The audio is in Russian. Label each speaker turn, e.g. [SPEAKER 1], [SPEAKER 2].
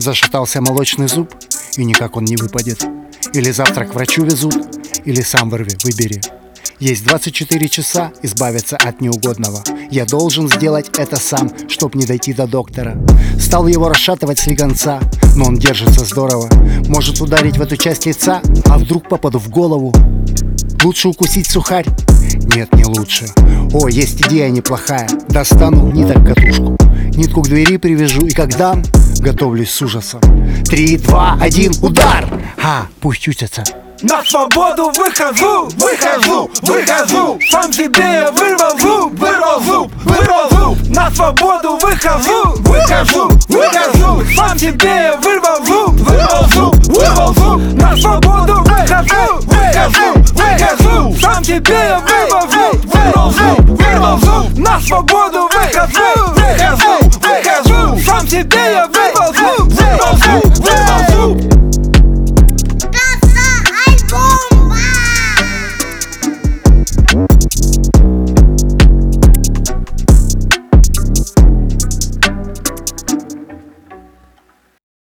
[SPEAKER 1] Зашатался молочный зуб, и никак он не выпадет. Или завтра к врачу везут, или сам вырви, выбери. Есть 24 часа избавиться от неугодного. Я должен сделать это сам, чтоб не дойти до доктора. Стал его расшатывать слегонца, но он держится здорово. Может ударить в эту часть лица, а вдруг попаду в голову? Лучше укусить сухарь? Нет, не лучше. О, есть идея неплохая. Достану ниток катушку, нитку к двери привяжу, и когда готовлюсь с ужасом. 3, 2, 1, удар! Пусть ютятся.
[SPEAKER 2] На свободу выхожу, выхожу, выхожу. Сам себе я вырвал зуб, вырвал зуб, вырвал зуб. На свободу выхожу, выхожу, выхожу. Сам себе я вырвал зуб, вырвал зуб, вырвал зуб. На свободу выхожу, выхожу, выхожу. Сам себе я вырвал зуб, вырвал зуб, вырвал зуб. На свободу выхожу, выхожу, выхожу. Сам себе я вырвал